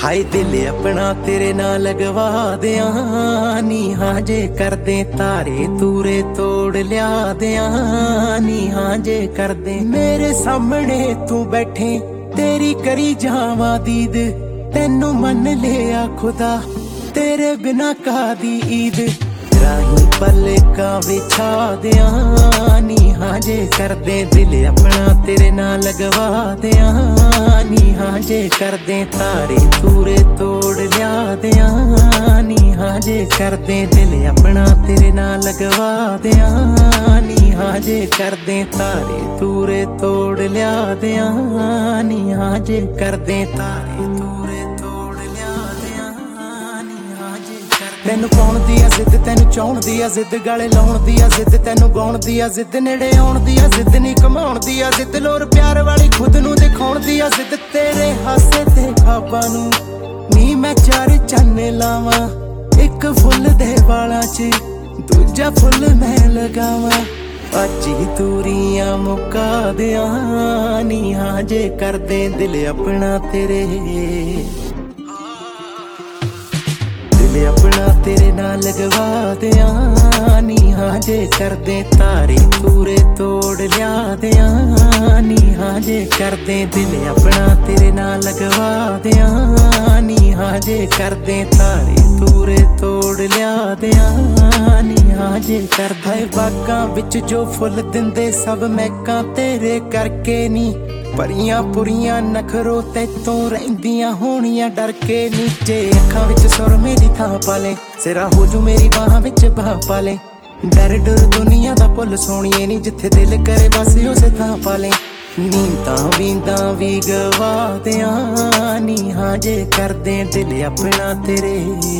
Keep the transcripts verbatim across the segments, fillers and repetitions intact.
हाय दिल अपना तेरे ना लगवा दिया नी, हाँ जे कर दे तारे तूरे तोड़ लिया दिया नी, हाँ जे कर दे मेरे सामने तू बैठे तेरी करी जावा दीद, तेनू मन लिया खुदा तेरे बिना कादी ईद, राही पलका बिछा दिया नी, हाँ जे कर दे दिल अपना तेरे ना लगवा दिया नी, हाँ जे कर दे तारे तूरे तोड़ लिया दिया नी, हाँ जे कर दे दिल अपना तेरे ना लगवा दिया नी, हाँ जे कर दे तारे तूरे तोड़ लिया दिया नी, हाँ जे कर दे तारे तूरे तोड़ लिया दिया नी, हाँ जे कर तैनू पाउण दी आ जिद, तैनू चाउण दी आ जिद, गले लाउण दी आ जिद, तैनू गाउण दी आ जिद, नेड़े आउण दी आ जिद, नी कमाउण दी आ जिद, लोर प्यार वाली खुद नू दिखाउण दी आ जिद, तेरे हासे ते खाबां नू नी मैं चार चन्न लावां, एक फुल दे वालां च दूजा फुल मैं लगावां, अज ही दूरियां मुका दियां नी, हाँ जे कर दे दिल अपना तेरे, दिल अपना तेरे ना लगवा दिया नी, हाँ जे कर दे तारे तूरे तोड़ लिया दिया नी, हाँ जे कर दे दिल अपना तेरे ना लगवा दिया नी, हाँ जे कर दे तारे तूरे तोड़ लिया दिया नी, हाँ जे कर दे बागां विच जो फुल दिंदे सब महकां तेरे करके नी, परियां पुरियां नखरो तैतों रहिंदियां होणियां डर के नी, जे अखां विच सुर मेरी थां पाले सिरा हो जू मेरी बाहां विच बाह पाले, डर डर दुनिया दा भुल सोणीए नी, जिथे दिल करे बस उसे थां पाले, नींदां वींदां वी गवा दियां नी, हाँ जे कर दे दिल अपना तेरे,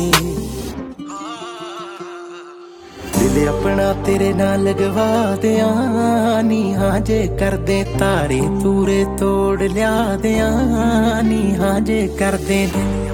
दिल अपना तेरे ना लगवा दिया नी, हाँ जे कर दे तारे तूरे तोड़ लिया दिया नी, हाँ जे कर दे दिल